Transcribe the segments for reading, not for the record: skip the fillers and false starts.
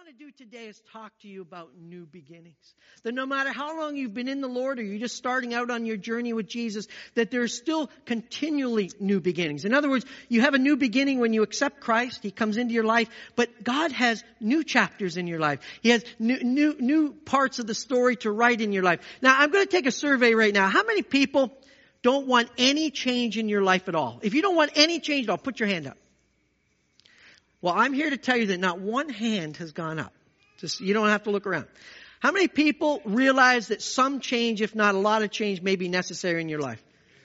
to do today is talk to you about new beginnings. That no matter how long you've been in the Lord or you're just starting out on your journey with Jesus, that there's still continually new beginnings. In other words, you have a new beginning when you accept Christ. He comes into your life, but God has new chapters in your life. He has new parts of the story to write in your life. Now, I'm going to take a survey right now. How many people don't want any change in your life at all? If you don't want any change at all, put your hand up. Well, I'm here to tell you that not one hand has gone up. Just, you don't have to look around. How many people realize that some change, if not a lot of change, may be necessary in your life?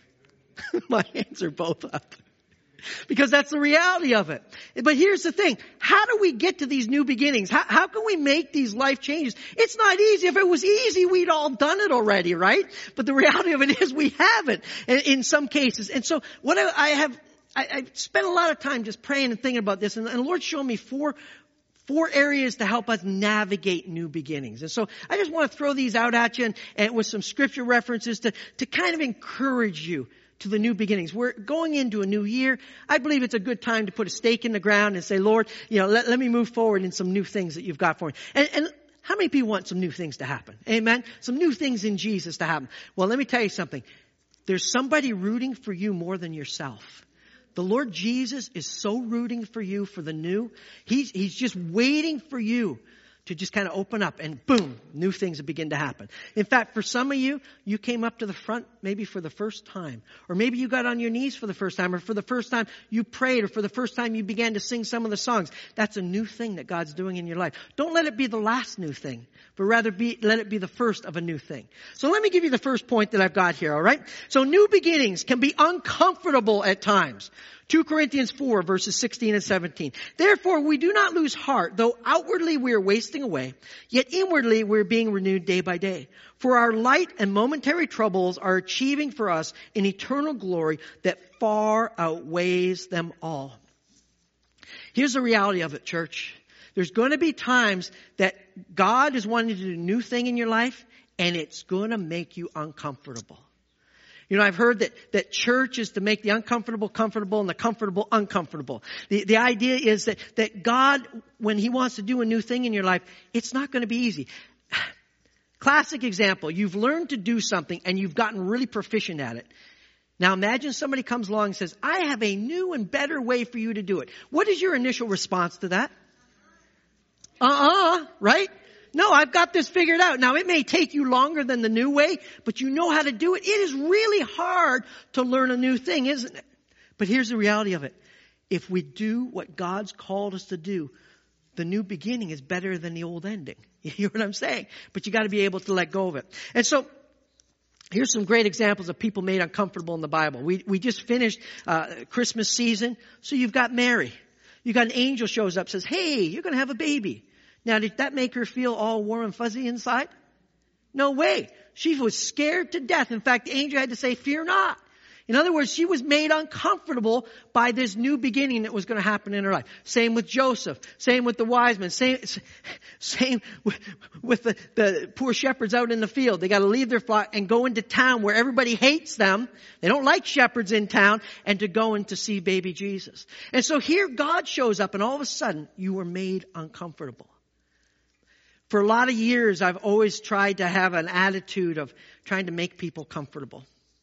My hands are both up. Because that's the reality of it. But here's the thing. How do we get to these new beginnings? How can we make these life changes? It's not easy. If it was easy, we'd all done it already, right? But the reality of it is we haven't in some cases. And so what I spent a lot of time just praying and thinking about this, and the Lord showed me four areas to help us navigate new beginnings. And so I just want to throw these out at you and with some scripture references to kind of encourage you to the new beginnings. We're going into a new year. I believe it's a good time to put a stake in the ground and say, Lord, let me move forward in some new things that you've got for me. And how many people want some new things to happen? Amen? Some new things in Jesus to happen. Well, let me tell you something. There's somebody rooting for you more than yourself. The Lord Jesus is so rooting for you for the new. He's just waiting for you to just kind of open up and boom, new things begin to happen. In fact, for some of you, you came up to the front maybe for the first time. Or maybe you got on your knees for the first time. Or for the first time you prayed. Or for the first time you began to sing some of the songs. That's a new thing that God's doing in your life. Don't let it be the last new thing. But rather let it be the first of a new thing. So let me give you the first point that I've got here, all right? So new beginnings can be uncomfortable at times. 2 Corinthians 4 verses 16 and 17. Therefore we do not lose heart, though outwardly we are wasting away, yet inwardly we are being renewed day by day. For our light and momentary troubles are achieving for us an eternal glory that far outweighs them all. Here's the reality of it, church. There's going to be times that God is wanting to do a new thing in your life, and it's going to make you uncomfortable. I've heard that church is to make the uncomfortable comfortable and the comfortable uncomfortable. The idea is that God, when He wants to do a new thing in your life, it's not going to be easy. Classic example. You've learned to do something and you've gotten really proficient at it. Now imagine somebody comes along and says, I have a new and better way for you to do it. What is your initial response to that? Right? No, I've got this figured out. Now, it may take you longer than the new way, but you know how to do it. It is really hard to learn a new thing, isn't it? But here's the reality of it. If we do what God's called us to do, the new beginning is better than the old ending. You hear what I'm saying? But you got to be able to let go of it. And so, here's some great examples of people made uncomfortable in the Bible. We just finished Christmas season, so you've got Mary. You've got an angel shows up, says, hey, you're going to have a baby. Now, did that make her feel all warm and fuzzy inside? No way. She was scared to death. In fact, the angel had to say, fear not. In other words, she was made uncomfortable by this new beginning that was going to happen in her life. Same with Joseph. Same with the wise men. Same with the poor shepherds out in the field. They got to leave their flock and go into town where everybody hates them. They don't like shepherds in town, and to go in to see baby Jesus. And so here God shows up, and all of a sudden you were made uncomfortable. For a lot of years, I've always tried to have an attitude of trying to make people comfortable.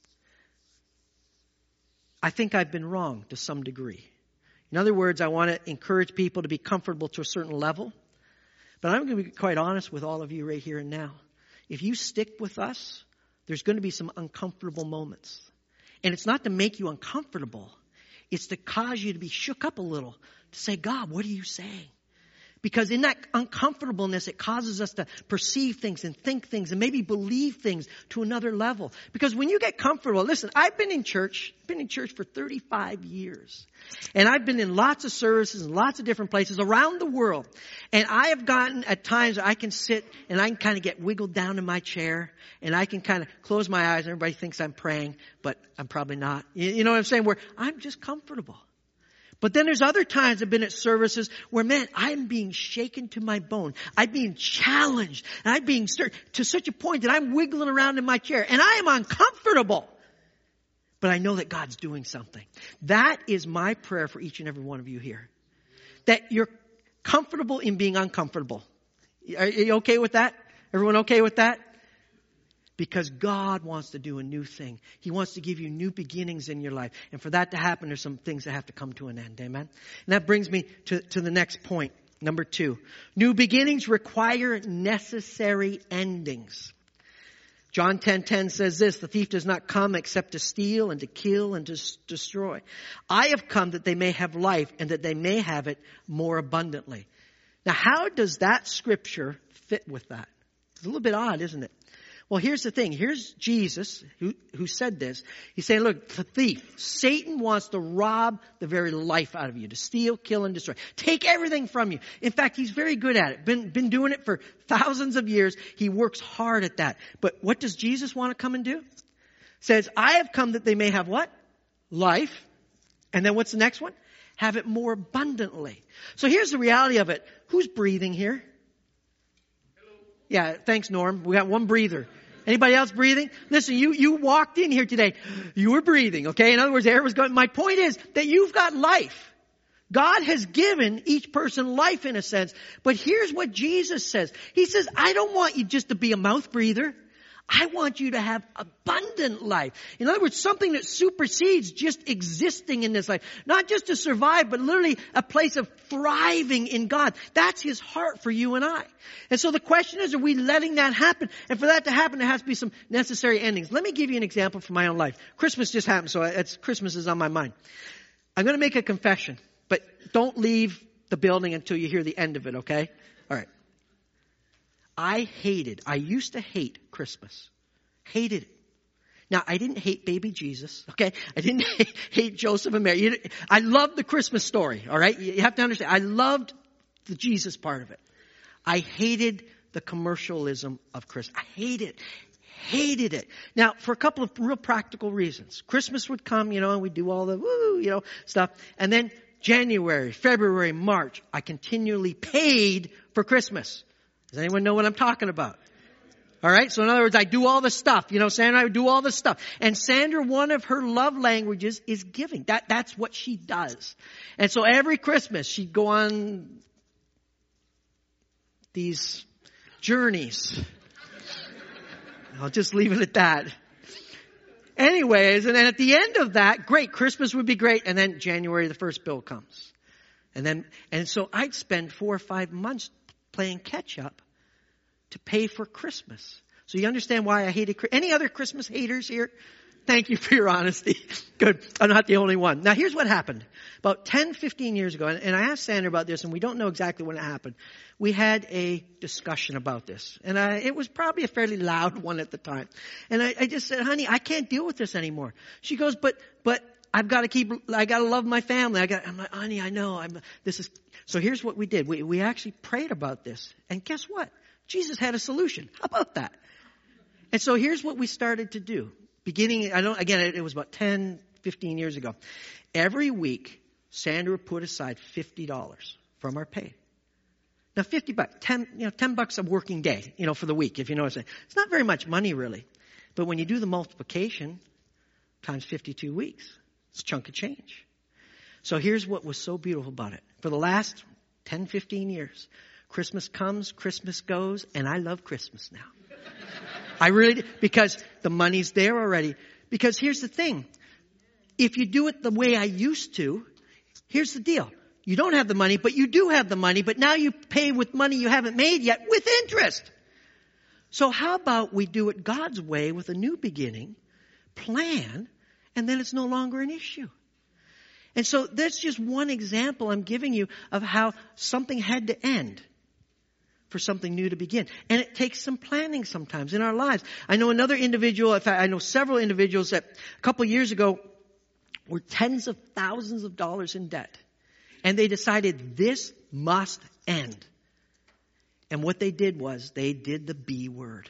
I think I've been wrong to some degree. In other words, I want to encourage people to be comfortable to a certain level. But I'm going to be quite honest with all of you right here and now. If you stick with us, there's going to be some uncomfortable moments. And it's not to make you uncomfortable. It's to cause you to be shook up a little. To say, God, what are you saying? Because in that uncomfortableness, it causes us to perceive things and think things and maybe believe things to another level. Because when you get comfortable, listen, I've been in church for 35 years. And I've been in lots of services and lots of different places around the world. And I have gotten at times I can sit and I can kind of get wiggled down in my chair and I can kind of close my eyes and everybody thinks I'm praying, but I'm probably not. You know what I'm saying? Where I'm just comfortable. But then there's other times I've been at services where, man, I'm being shaken to my bone. I'm being challenged. And I'm being stirred to such a point that I'm wiggling around in my chair. And I am uncomfortable. But I know that God's doing something. That is my prayer for each and every one of you here. That you're comfortable in being uncomfortable. Are you okay with that? Everyone okay with that? Because God wants to do a new thing. He wants to give you new beginnings in your life. And for that to happen, there's some things that have to come to an end. Amen? And that brings me to the next point. Number 2. New beginnings require necessary endings. John 10:10 says this, the thief does not come except to steal and to kill and to destroy. I have come that they may have life and that they may have it more abundantly. Now, how does that scripture fit with that? It's a little bit odd, isn't it? Well, here's the thing. Here's Jesus who said this. He's saying, look, the thief, Satan wants to rob the very life out of you, to steal, kill, and destroy. Take everything from you. In fact, he's very good at it. Been doing it for thousands of years. He works hard at that. But what does Jesus want to come and do? Says, I have come that they may have what? Life. And then what's the next one? Have it more abundantly. So here's the reality of it. Who's breathing here? Hello. Yeah, thanks, Norm. We got one breather. Anybody else breathing? Listen, you walked in here today. You were breathing, okay? In other words, the air was going. My point is that you've got life. God has given each person life in a sense. But here's what Jesus says. He says, I don't want you just to be a mouth breather. I want you to have abundant life. In other words, something that supersedes just existing in this life. Not just to survive, but literally a place of thriving in God. That's His heart for you and I. And so the question is, are we letting that happen? And for that to happen, there has to be some necessary endings. Let me give you an example from my own life. Christmas just happened, so Christmas is on my mind. I'm going to make a confession, but don't leave the building until you hear the end of it, okay? All right. I used to hate Christmas. Hated it. Now, I didn't hate baby Jesus, okay? I didn't hate Joseph and Mary. I loved the Christmas story, all right? You have to understand. I loved the Jesus part of it. I hated the commercialism of Christmas. I hated it. Now, for a couple of real practical reasons. Christmas would come, and we'd do all the woo, stuff. And then January, February, March, I continually paid for Christmas. Does anyone know what I'm talking about? All right. So in other words, I do all the stuff. Sandra and I would do all the stuff. And Sandra, one of her love languages is giving. That's what she does. And so every Christmas she'd go on these journeys. I'll just leave it at that. Anyways, and then at the end of that, great, Christmas would be great. And then January, the first bill comes. And so I'd spend 4 or 5 months playing catch up to pay for Christmas. So you understand why I hated Christmas. Any other Christmas haters here? Thank you for your honesty. Good. I'm not the only one. Now here's what happened. About 10, 15 years ago, and I asked Sandra about this, and we don't know exactly when it happened. We had a discussion about this. And it was probably a fairly loud one at the time. And I just said, honey, I can't deal with this anymore. She goes, but I got to love my family. I'm like, honey, I know. So here's what we did. We actually prayed about this. And guess what? Jesus had a solution. How about that? And so here's what we started to do. It was about 10, 15 years ago. Every week, Sandra put aside $50 from our pay. Now, $50, $10 a working day, for the week, if you know what I'm saying. It's not very much money, really. But when you do the multiplication times 52 weeks, it's a chunk of change. So here's what was so beautiful about it. For the last 10, 15 years, Christmas comes, Christmas goes, and I love Christmas now. I really do, because the money's there already. Because here's the thing. If you do it the way I used to, here's the deal. You don't have the money, but you do have the money, but now you pay with money you haven't made yet with interest. So how about we do it God's way with a new beginning, plan, and then it's no longer an issue. And so that's just one example I'm giving you of how something had to end for something new to begin. And it takes some planning sometimes in our lives. I know another individual, in fact, I know several individuals that a couple of years ago were tens of thousands of dollars in debt. And they decided this must end. And what they did was they did the B word.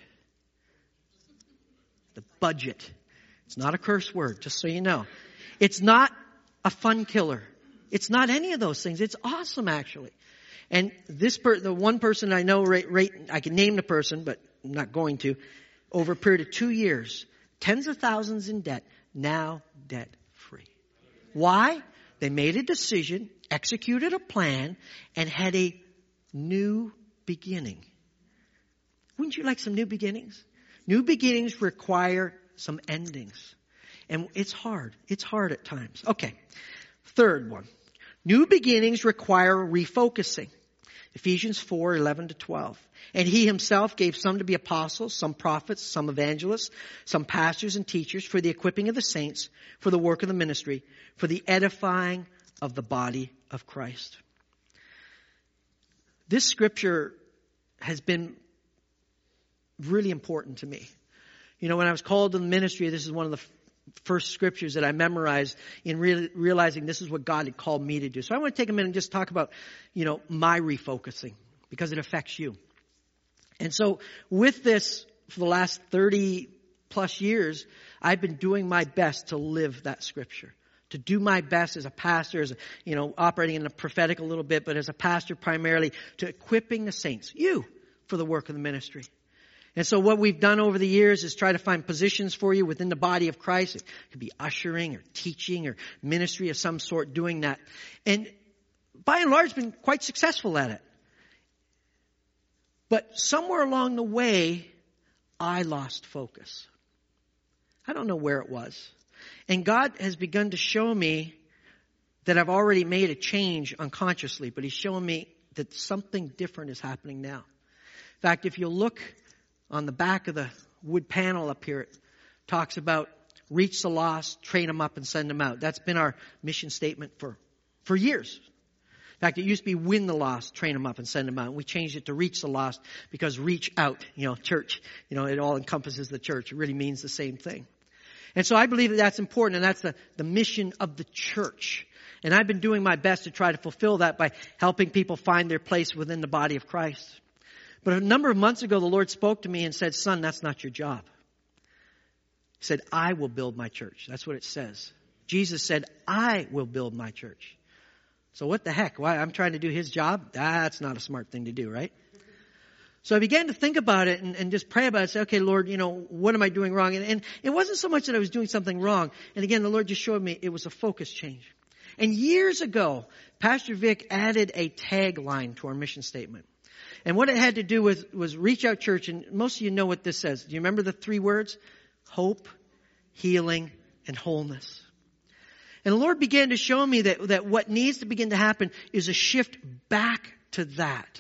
The budget. It's not a curse word, just so you know. It's not a fun killer. It's not any of those things. It's awesome, actually. And the one person I know, I can name the person, but I'm not going to, over a period of 2 years, tens of thousands in debt, now debt free. Why? They made a decision, executed a plan, and had a new beginning. Wouldn't you like some new beginnings? New beginnings require some endings. And it's hard. It's hard at times. Okay. Third one. New beginnings require refocusing. Ephesians 4:11-12. And he himself gave some to be apostles, some prophets, some evangelists, some pastors and teachers for the equipping of the saints, for the work of the ministry, for the edifying of the body of Christ. This scripture has been really important to me. You know, when I was called to the ministry, this is one of the first scriptures that I memorized in realizing this is what God had called me to do. So I want to take a minute and just talk about, my refocusing, because it affects you. And so with this, for the last 30 plus years, I've been doing my best to live that scripture. To do my best as a pastor, as operating in the prophetic a little bit, but as a pastor primarily, to equipping the saints, you, for the work of the ministry. And so what we've done over the years is try to find positions for you within the body of Christ. It could be ushering or teaching or ministry of some sort, doing that. And by and large, been quite successful at it. But somewhere along the way, I lost focus. I don't know where it was. And God has begun to show me that I've already made a change unconsciously, but He's showing me that something different is happening now. In fact, if you look on the back of the wood panel up here, it talks about reach the lost, train them up, and send them out. That's been our mission statement for years. In fact, it used to be win the lost, train them up, and send them out. And we changed it to reach the lost because reach out, church, it all encompasses the church. It really means the same thing. And so I believe that that's important, and that's the mission of the church. And I've been doing my best to try to fulfill that by helping people find their place within the body of Christ. But a number of months ago, the Lord spoke to me and said, son, that's not your job. He said, I will build my church. That's what it says. Jesus said, I will build my church. So what the heck? Why? I'm trying to do His job? That's not a smart thing to do, right? So I began to think about it and just pray about it. Say, okay, Lord, what am I doing wrong? And it wasn't so much that I was doing something wrong. And again, the Lord just showed me it was a focus change. And years ago, Pastor Vic added a tagline to our mission statement. And what it had to do with was Reach Out Church. And most of you know what this says. Do you remember the 3 words? Hope, healing, and wholeness. And the Lord began to show me that what needs to begin to happen is a shift back to that.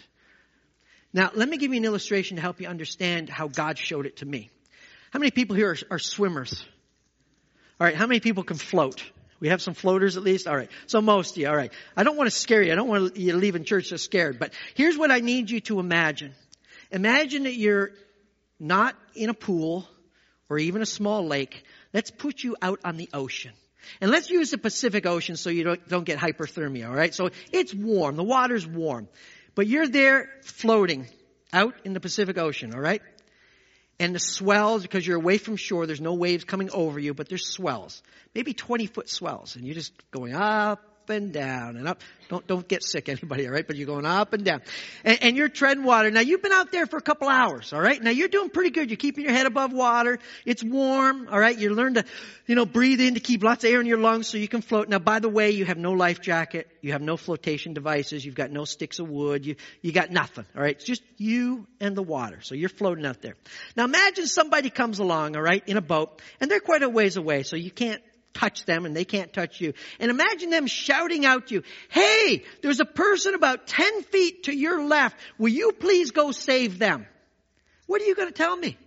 Now, let me give you an illustration to help you understand how God showed it to me. How many people here are swimmers? All right, how many people can float? We have some floaters at least? All right, so most of you, all right. I don't want to scare you. I don't want you to leave in church so scared. But here's what I need you to imagine. Imagine that you're not in a pool or even a small lake. Let's put you out on the ocean. And let's use the Pacific Ocean so you don't get hypothermia, all right? So it's warm. The water's warm. But you're there floating out in the Pacific Ocean, all right? And the swells, because you're away from shore, there's no waves coming over you, but there's swells. Maybe 20-foot swells. And you're just going up and down and up. Don't get sick, anybody, all right? But you're going up and down. And you're treading water. Now, you've been out there for a couple hours, all right? Now, you're doing pretty good. You're keeping your head above water. It's warm, all right? You learn to, breathe in to keep lots of air in your lungs so you can float. Now, by the way, you have no life jacket. You have no flotation devices. You've got no sticks of wood. You got nothing, all right? It's just you and the water. So you're floating out there. Now, imagine somebody comes along, all right, in a boat, and they're quite a ways away, so you can't touch them and they can't touch you. And imagine them shouting out to you, hey, there's a person about 10 feet to your left. Will you please go save them? What are you going to tell me?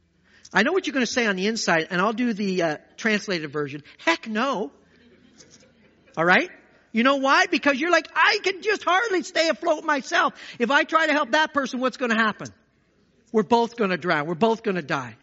I know what you're going to say on the inside, and I'll do the translated version. Heck no. All right? You know why? Because you're like, I can just hardly stay afloat myself. If I try to help that person, what's going to happen? We're both going to drown. We're both going to die.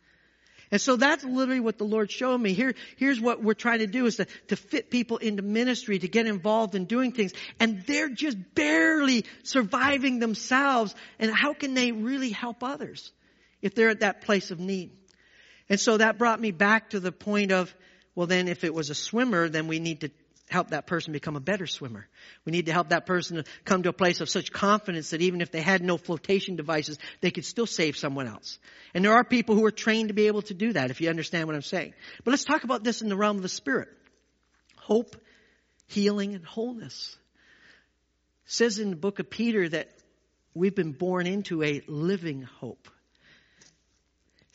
And so that's literally what the Lord showed me. Here's what we're trying to do is to fit people into ministry, to get involved in doing things. And they're just barely surviving themselves. And how can they really help others if they're at that place of need? And so that brought me back to the point of, well, then if it was a swimmer, then we need to help that person become a better swimmer. We need to help that person to come to a place of such confidence that even if they had no flotation devices, they could still save someone else. And there are people who are trained to be able to do that, if you understand what I'm saying. But let's talk about this in the realm of the Spirit. Hope, healing, and wholeness. It says in the book of Peter that we've been born into a living hope.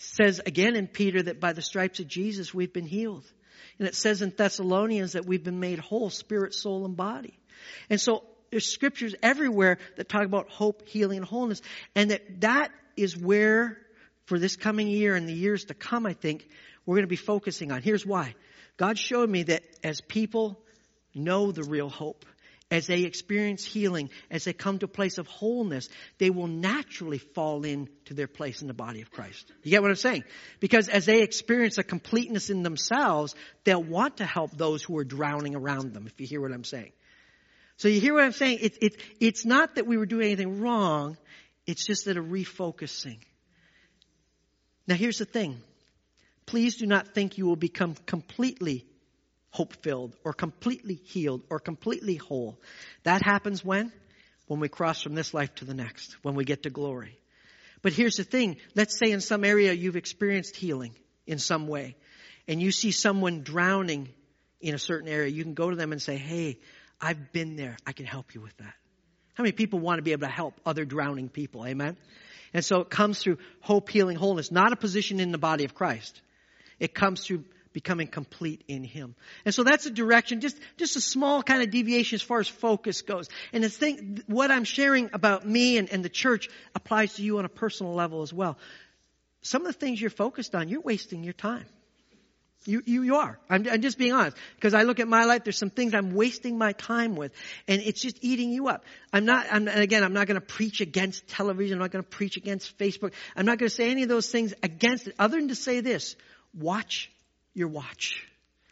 says again in Peter that by the stripes of Jesus we've been healed. And it says in Thessalonians that we've been made whole, spirit, soul, and body. And so there's scriptures everywhere that talk about hope, healing, and wholeness. And that is where, for this coming year and the years to come, I think, we're going to be focusing on. Here's why. God showed me that as people know the real hope, as they experience healing, as they come to a place of wholeness, they will naturally fall into their place in the body of Christ. You get what I'm saying? Because as they experience a completeness in themselves, they'll want to help those who are drowning around them, if you hear what I'm saying. So you hear what I'm saying? It's not that we were doing anything wrong. It's just that a refocusing. Now here's the thing. Please do not think you will become completely hope-filled or completely healed or completely whole. That happens when? When we cross from this life to the next, when we get to glory. But here's the thing. Let's say in some area you've experienced healing in some way, and you see someone drowning in a certain area. You can go to them and say, hey, I've been there. I can help you with that. How many people want to be able to help other drowning people? Amen? And so it comes through hope, healing, wholeness, not a position in the body of Christ. It comes through becoming complete in Him. And so that's a direction, just a small kind of deviation as far as focus goes. And the thing, what I'm sharing about me and the church applies to you on a personal level as well. Some of the things you're focused on, you're wasting your time. You are. I'm just being honest. Because I look at my life, there's some things I'm wasting my time with. And it's just eating you up. I'm not going to preach against television. I'm not going to preach against Facebook. I'm not going to say any of those things against it, other than to say this. Watch your watch.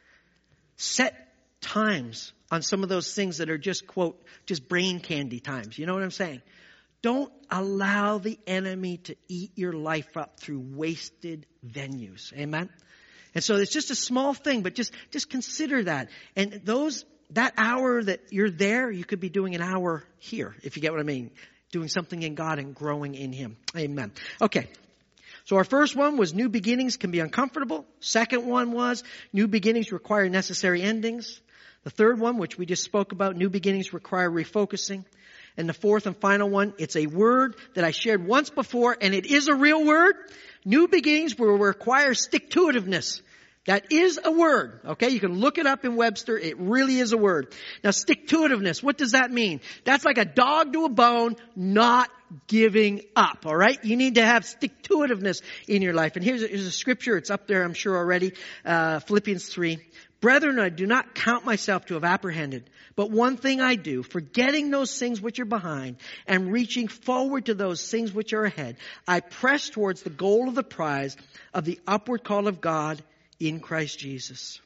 Set times on some of those things that are just, quote, just brain candy times. You know what I'm saying? Don't allow the enemy to eat your life up through wasted venues. Amen? And so it's just a small thing, but just consider that. And that hour that you're there, you could be doing an hour here, if you get what I mean. Doing something in God and growing in Him. Amen. Okay. So our first one was new beginnings can be uncomfortable. Second one was new beginnings require necessary endings. The third one, which we just spoke about, new beginnings require refocusing. And the fourth and final one, it's a word that I shared once before, and it is a real word. New beginnings will require stick-to-itiveness. That is a word, okay? You can look it up in Webster. It really is a word. Now, stick-to-itiveness, what does that mean? That's like a dog to a bone, not giving up, all right? You need to have stick-to-itiveness in your life. And here's a scripture. It's up there, I'm sure, already. Philippians 3. Brethren, I do not count myself to have apprehended, but one thing I do, forgetting those things which are behind and reaching forward to those things which are ahead, I press towards the goal of the prize of the upward call of God in Christ Jesus.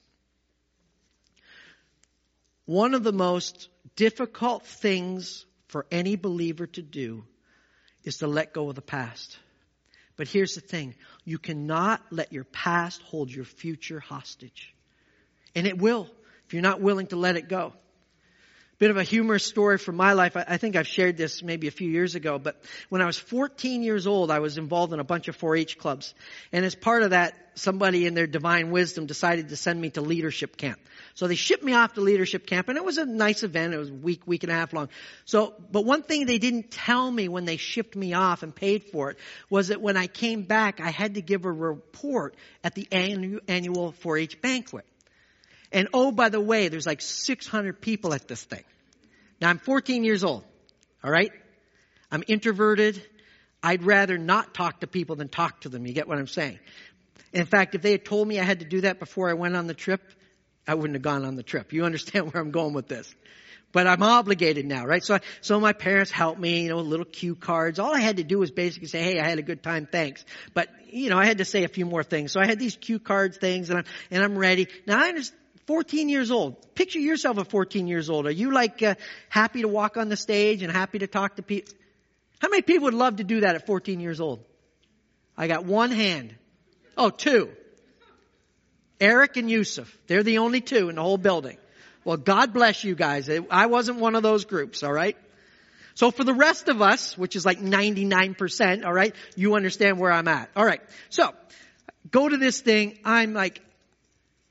One of the most difficult things for any believer to do is to let go of the past. But here's the thing. You cannot let your past hold your future hostage. And it will, if you're not willing to let it go. Bit of a humorous story from my life. I think I've shared this maybe a few years ago, but when I was 14 years old, I was involved in a bunch of 4-H clubs. And as part of that, somebody in their divine wisdom decided to send me to leadership camp. So they shipped me off to leadership camp, and it was a nice event. It was a week and a half long. But one thing they didn't tell me when they shipped me off and paid for it was that when I came back, I had to give a report at the annual 4-H banquet. And oh, by the way, there's like 600 people at this thing. Now, I'm 14 years old, all right? I'm introverted. I'd rather not talk to people than talk to them. You get what I'm saying? In fact, if they had told me I had to do that before I went on the trip, I wouldn't have gone on the trip. You understand where I'm going with this? But I'm obligated now, right? So my parents helped me, little cue cards. All I had to do was basically say, hey, I had a good time, thanks. But, I had to say a few more things. So I had these cue cards things, and I'm ready. Now, I understand. 14 years old. Picture yourself at 14 years old. Are you happy to walk on the stage and happy to talk to people? How many people would love to do that at 14 years old? I got one hand. Oh, two. Eric and Yusuf. They're the only two in the whole building. Well, God bless you guys. I wasn't one of those groups, all right? So for the rest of us, which is like 99%, all right, you understand where I'm at. All right. So go to this thing. I'm like,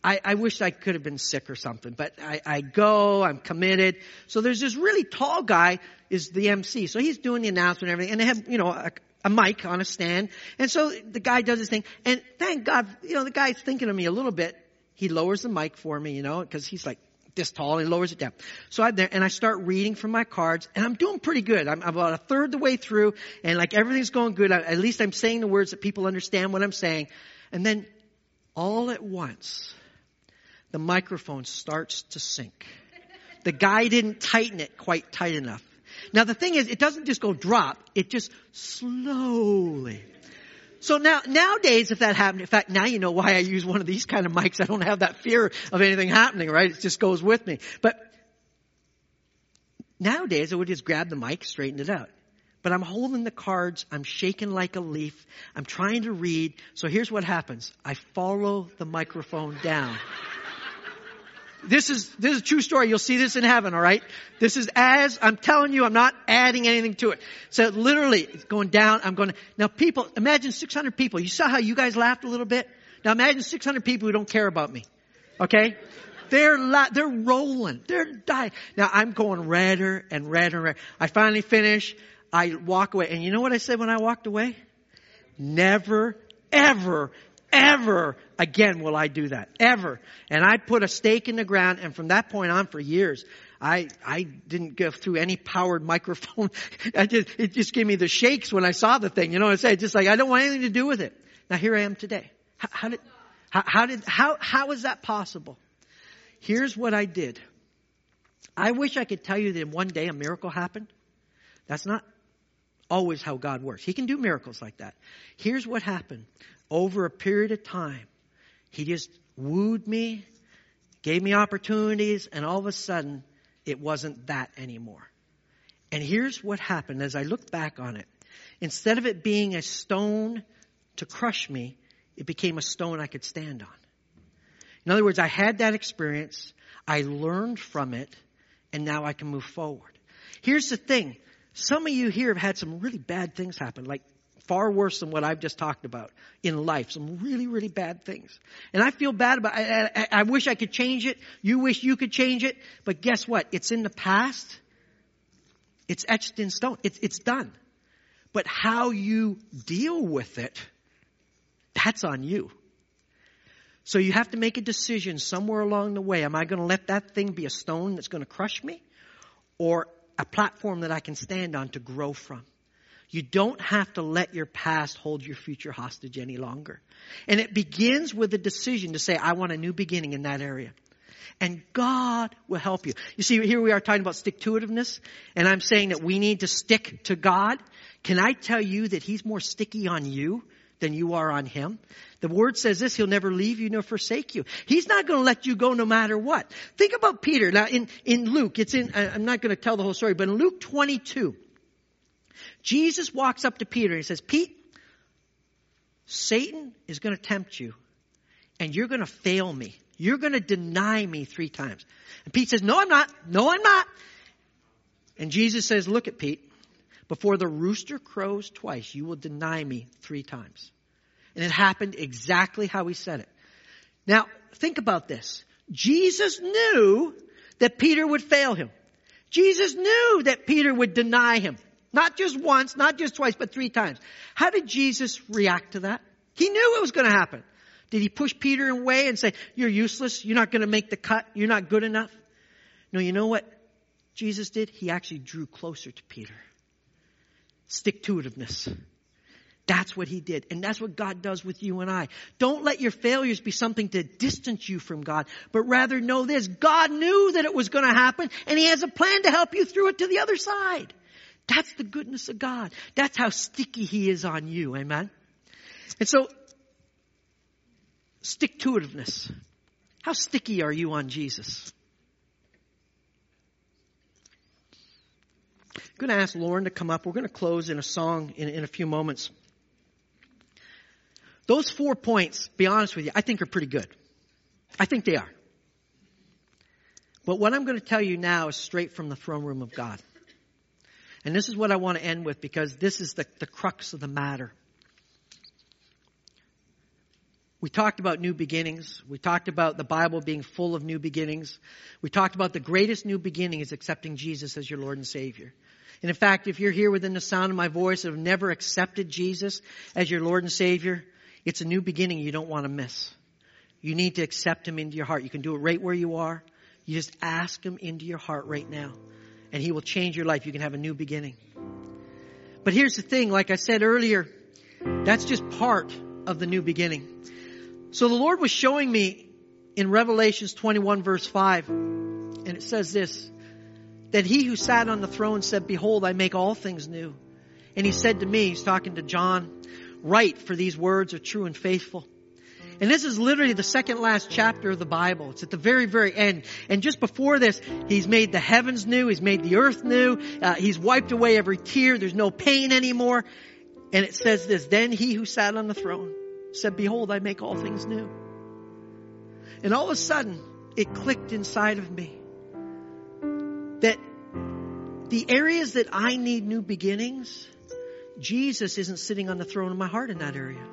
I wish I could have been sick or something, but I go, I'm committed. So there's this really tall guy is the MC. So he's doing the announcement and everything, and they have, a mic on a stand. And so the guy does his thing, and thank God, the guy's thinking of me a little bit. He lowers the mic for me, because he's like this tall, and he lowers it down. So I'm there, and I start reading from my cards, and I'm doing pretty good. I'm about a third the way through, and like everything's going good. At least I'm saying the words that people understand what I'm saying. And then all at once, the microphone starts to sink. The guy didn't tighten it quite tight enough. Now the thing is, it doesn't just go drop. It just slowly. So nowadays, if that happened, in fact, now you know why I use one of these kind of mics. I don't have that fear of anything happening, right? It just goes with me. But nowadays, I would just grab the mic, straighten it out. But I'm holding the cards. I'm shaking like a leaf. I'm trying to read. So here's what happens. I follow the microphone down. This is a true story. You'll see this in heaven, all right? This is as I'm telling you, I'm not adding anything to it. So literally, it's going down. Now people, imagine 600 people. You saw how you guys laughed a little bit? Now imagine 600 people who don't care about me. Okay? They're rolling. They're dying. Now I'm going redder and redder and redder. I finally finish. I walk away. And you know what I said when I walked away? Never, ever again will I do that. Ever. And I put a stake in the ground, and from that point on for years, I didn't go through any powered microphone. It just gave me the shakes when I saw the thing. You know what I'm saying? Just like I don't want anything to do with it. Now here I am today. How is that possible? Here's what I did. I wish I could tell you that in one day a miracle happened. That's not always how God works. He can do miracles like that. Here's what happened. Over a period of time, He just wooed me, gave me opportunities, and all of a sudden, it wasn't that anymore. And here's what happened as I look back on it. Instead of it being a stone to crush me, it became a stone I could stand on. In other words, I had that experience, I learned from it, and now I can move forward. Here's the thing. Some of you here have had some really bad things happen, like far worse than what I've just talked about in life. Some really, really bad things. And I feel bad about it. I wish I could change it. You wish you could change it. But guess what? It's in the past. It's etched in stone. It's done. But how you deal with it, that's on you. So you have to make a decision somewhere along the way. Am I going to let that thing be a stone that's going to crush me? Or a platform that I can stand on to grow from? You don't have to let your past hold your future hostage any longer. And it begins with a decision to say, I want a new beginning in that area. And God will help you. You see, here we are talking about stick-to-itiveness. And I'm saying that we need to stick to God. Can I tell you that He's more sticky on you than you are on Him? The Word says this, He'll never leave you nor forsake you. He's not going to let you go no matter what. Think about Peter. Now in Luke, I'm not going to tell the whole story, but in Luke 22, Jesus walks up to Peter and he says, Pete, Satan is going to tempt you and you're going to fail me. You're going to deny me 3 times. And Pete says, no, I'm not. No, I'm not. And Jesus says, look at Pete. Before the rooster crows twice, you will deny me 3 times. And it happened exactly how He said it. Now, think about this. Jesus knew that Peter would fail Him. Jesus knew that Peter would deny Him. Not just once, not just twice, but 3 times. How did Jesus react to that? He knew it was going to happen. Did He push Peter away and say, you're useless, you're not going to make the cut, you're not good enough? No, you know what Jesus did? He actually drew closer to Peter. Stick-to-itiveness. That's what He did. And that's what God does with you and I. Don't let your failures be something to distance you from God, but rather know this. God knew that it was going to happen, and He has a plan to help you through it to the other side. That's the goodness of God. That's how sticky He is on you. Amen? And so, stick-to-itiveness. How sticky are you on Jesus? I'm going to ask Lauren to come up. We're going to close in a song in a few moments. Those 4 points, be honest with you, I think are pretty good. I think they are. But what I'm going to tell you now is straight from the throne room of God. And this is what I want to end with, because this is the crux of the matter. We talked about new beginnings. We talked about the Bible being full of new beginnings. We talked about the greatest new beginning is accepting Jesus as your Lord and Savior. And in fact, if you're here within the sound of my voice and have never accepted Jesus as your Lord and Savior, it's a new beginning you don't want to miss. You need to accept Him into your heart. You can do it right where you are. You just ask Him into your heart right now, and He will change your life. You can have a new beginning. But here's the thing, like I said earlier, that's just part of the new beginning. So the Lord was showing me in Revelations 21 verse 5, and it says this, that He who sat on the throne said, behold, I make all things new. And He said to me, He's talking to John, write, for these words are true and faithful. And this is literally the second last chapter of the Bible. It's at the very, very end. And just before this, He's made the heavens new. He's made the earth new. He's wiped away every tear. There's no pain anymore. And it says this, then He who sat on the throne said, behold, I make all things new. And all of a sudden, it clicked inside of me that the areas that I need new beginnings, Jesus isn't sitting on the throne of my heart in that area.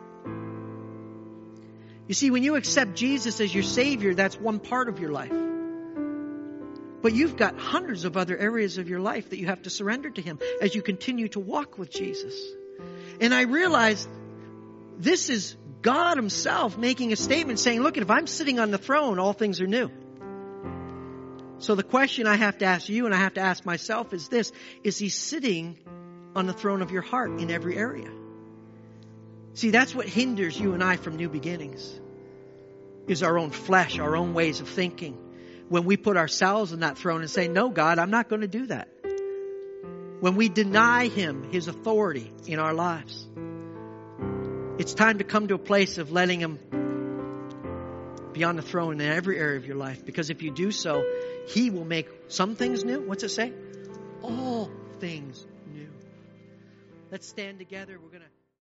You see, when you accept Jesus as your Savior, that's one part of your life. But you've got hundreds of other areas of your life that you have to surrender to Him as you continue to walk with Jesus. And I realized this is God Himself making a statement saying, look, if I'm sitting on the throne, all things are new. So the question I have to ask you and I have to ask myself is this, is He sitting on the throne of your heart in every area? See, that's what hinders you and I from new beginnings, is our own flesh, our own ways of thinking. When we put ourselves on that throne and say, no, God, I'm not going to do that. When we deny Him His authority in our lives. It's time to come to a place of letting Him be on the throne in every area of your life. Because if you do so, He will make some things new. What's it say? All things new. Let's stand together. We're going to